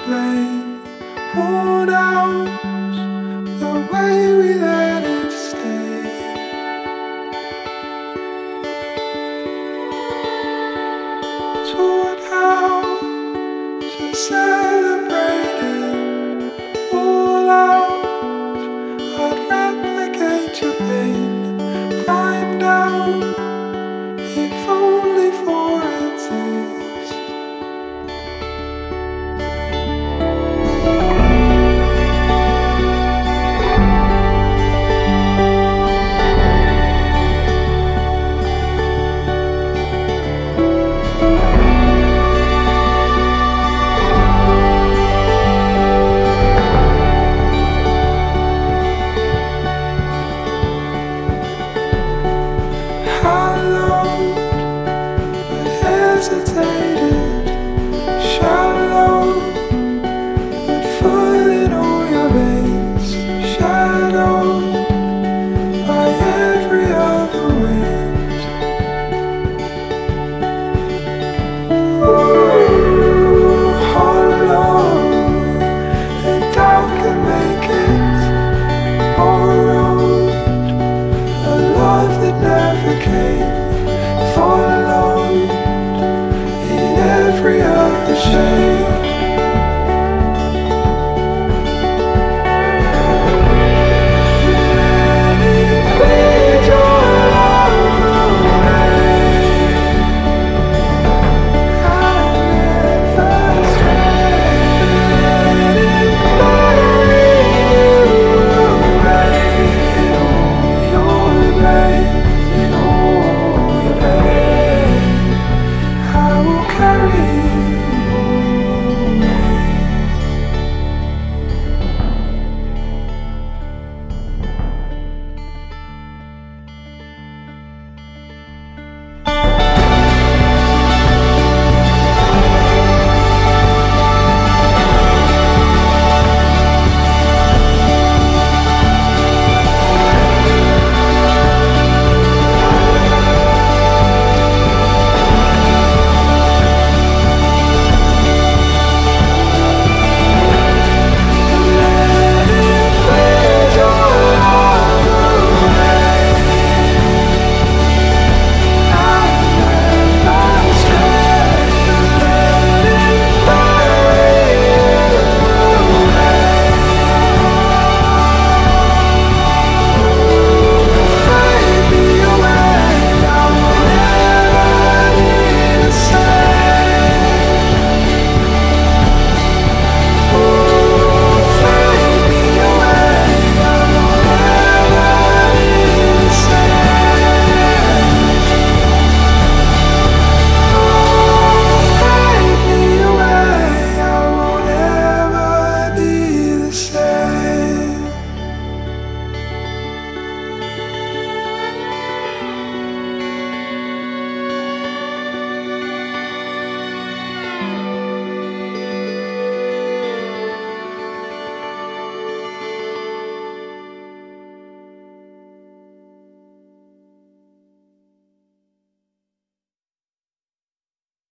blame, worn out the way we let it stay. Taught how to celebrate it all out. I'd replicate your pain, climb down, if only for a taste. Hesitated, shallow, but full in all your veins, shadowed by every other wind. Ooh, hollow, the doubt can make it borrowed, a love that never came, followed every other shade.